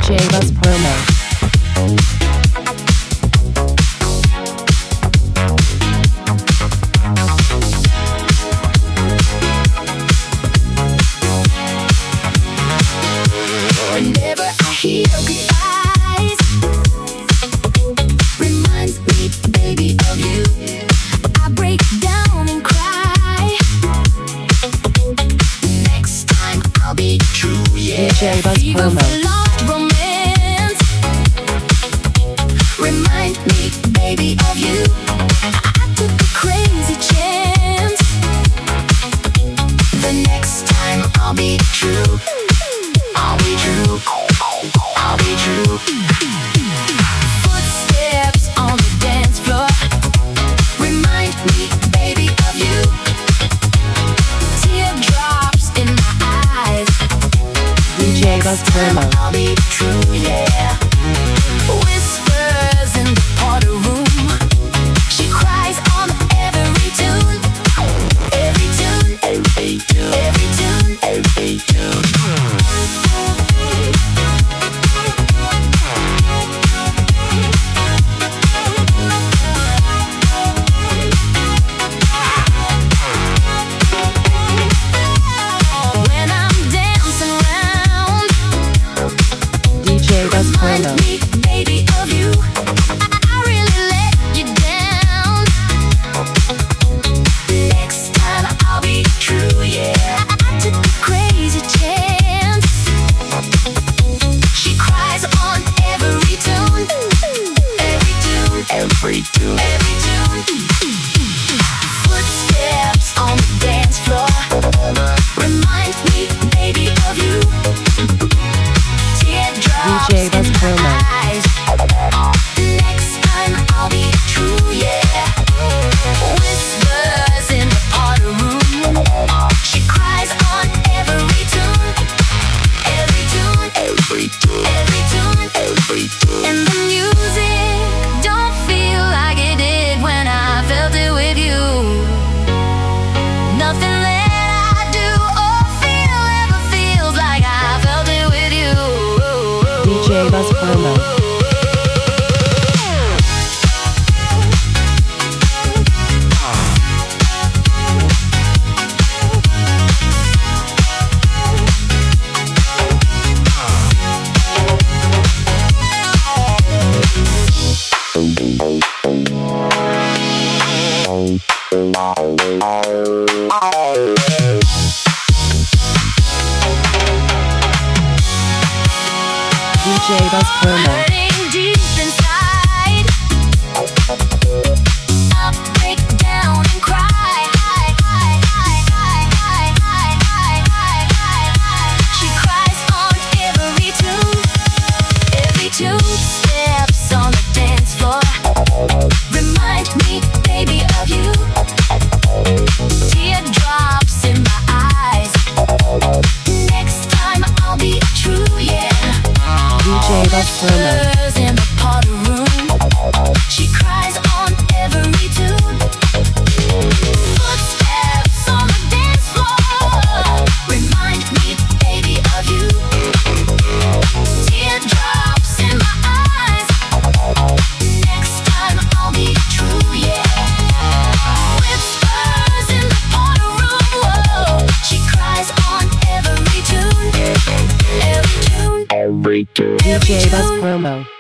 DJ Buzz Promo. Whenever I hear goodbyes, reminds me, baby, of you. I break down and cry. Next time I'll be true, yeah. DJ Buzz Fever Promo. for lost romance. Remind me, baby, of you. I took a crazy chance. The next time I'll be true. I'll be true. I'll be true. Footsteps on the dance floor. Remind me, baby, of you. Teardrops in my eyes. DJ Buzz Promo. I'll be true, yeah. Whispers in the party room. She cries on every tune. Every tune, every tune, every tune, every tune. When I'm dancing around, DJ Buzz remind Promo. me, baby, of you. I really let you down. Next time I'll be true, yeah. I took a crazy chance. She cries on every tune. Every tune, every tune, every tune. Footsteps on the dance floor. Remind me, baby, of you. Teardrops DJ Buzz in my Promo. eyes. Next time I'll be true, yeah. Whispers in the party room. She cries on every tune. Every tune, every tune, every tune, every tune. And the music don't feel like it did when I felt it with you. Nothing that I do or feel ever feels like I felt it with you. DJ Buzz Promo. DJ Buzz Promo. Hurting deep inside. I'll break down and cry. She cries on every tune. Every tune. Steps on the dance floor. Remind me, baby, of you. Teardrops in my eyes. Next time I'll be true, yeah. DJ Buzz Promo. Whispers in the party room. She cries on every tune. Footsteps on the dance floor. Remind me, baby, of you. Teardrops in my eyes. Next time I'll be true, yeah. Whispers in the party room. Whoa. She cries on every tune. Every tune. Every tune. DJ Buzz Promo.